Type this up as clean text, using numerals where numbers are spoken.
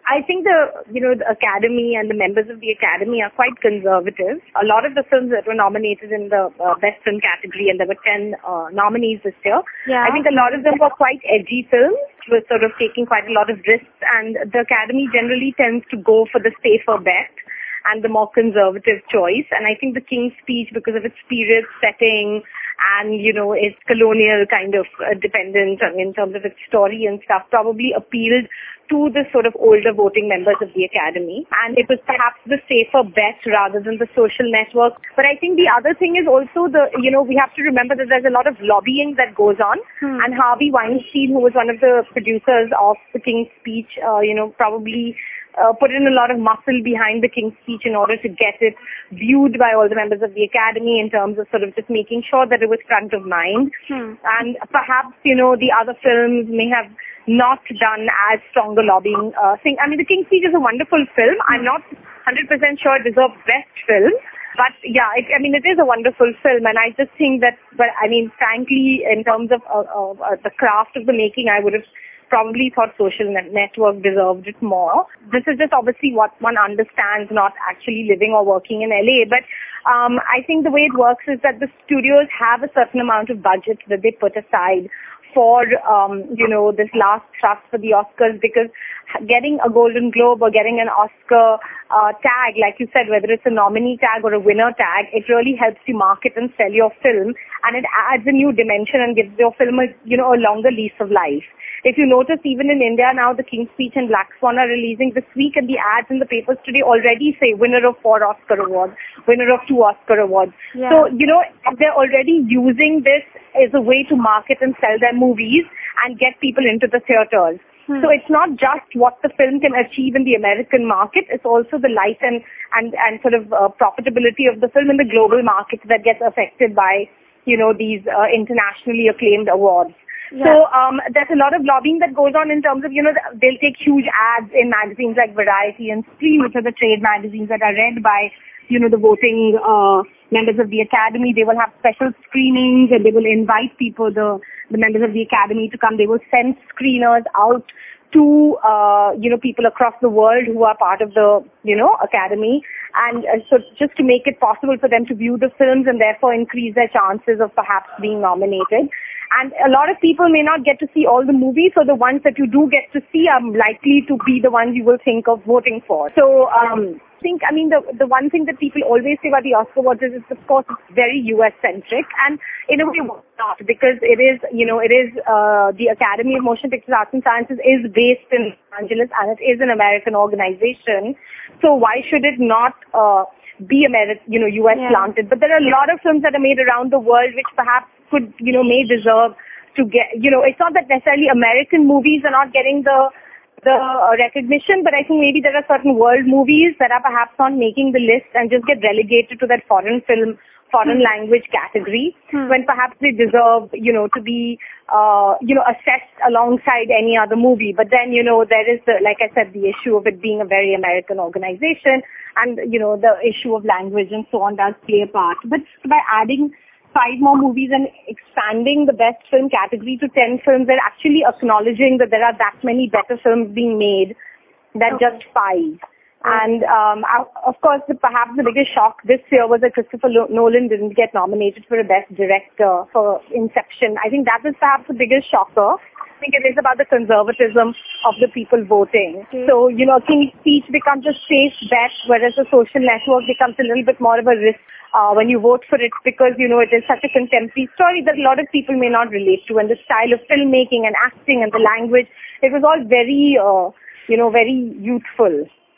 I think the Academy and the members of the Academy are quite conservative. A lot of the films that were nominated in the Best Film category, and there were 10 nominees this year, Yeah. I think a lot of them were quite edgy films, were sort of taking quite a lot of risks, and the Academy generally tends to go for the safer bet and the more conservative choice. And I think The King's Speech, because of its period setting and, its colonial kind of dependence in terms of its story and stuff, probably appealed to the sort of older voting members of the Academy. And it was perhaps the safer bet rather than the Social Network. But I think the other thing is also we have to remember that there's a lot of lobbying that goes on. And Harvey Weinstein, who was one of the producers of The King's Speech, probably put in a lot of muscle behind The King's Speech in order to get it viewed by all the members of the Academy in terms of sort of just making sure that it was front of mind. And perhaps, the other films may have not done as strong a lobbying thing. I mean, The King's Speech is a wonderful film. I'm not 100% sure it deserves Best Film. But yeah, it is a wonderful film, and I just think that, frankly, in terms of the craft of the making, I would have probably thought Social Network deserved it more. This is just obviously what one understands, not actually living or working in LA. But I think the way it works is that the studios have a certain amount of budget that they put aside for, this last thrust for the Oscars, because getting a Golden Globe or getting an Oscar tag, like you said, whether it's a nominee tag or a winner tag, it really helps you market and sell your film, and it adds a new dimension and gives your film a longer lease of life. If you notice, even in India now, The King's Speech and Black Swan are releasing this week, and the ads in the papers today already say winner of 4 Oscar awards, winner of 2 Oscar awards. Yeah. So, they're already using this as a way to market and sell their movies and get people into the theaters. So it's not just what the film can achieve in the American market, it's also the light and sort of profitability of the film in the global market that gets affected by, these internationally acclaimed awards. Yeah. So there's a lot of lobbying that goes on in terms of, they'll take huge ads in magazines like Variety and Screen, which are the trade magazines that are read by, the voting members of the Academy. They will have special screenings, and they will invite people, the members of the Academy, to come. They will send screeners out to, people across the world who are part of the, Academy. And so just to make it possible for them to view the films and therefore increase their chances of perhaps being nominated. And a lot of people may not get to see all the movies, so the ones that you do get to see are likely to be the ones you will think of voting for. So, the one thing that people always say about the Oscar awards is, of course, it's very US-centric, and in a way not, because it is the Academy of Motion Picture Arts and Sciences is based in Los Angeles, and it is an American organization. So why should it not be US planted? But there are a lot of films that are made around the world which perhaps could, may deserve to get, it's not that necessarily American movies are not getting the recognition, but I think maybe there are certain world movies that are perhaps not making the list and just get relegated to that foreign language category, when perhaps they deserve, to be, assessed alongside any other movie. But then, there is, like I said, the issue of it being a very American organization, and, the issue of language and so on does play a part. But by adding 5 more movies and expanding the Best Film category to 10 films, they're actually acknowledging that there are that many better films being made than just 5. And of course, perhaps the biggest shock this year was that Christopher Nolan didn't get nominated for a Best Director for Inception. I think that was perhaps the biggest shocker. I think it is about the conservatism of the people voting. So, King's Speech becomes a safe bet, whereas the Social Network becomes a little bit more of a risk when you vote for it, because, it is such a contemporary story that a lot of people may not relate to, and the style of filmmaking and acting and the language, it was all very, very youthful.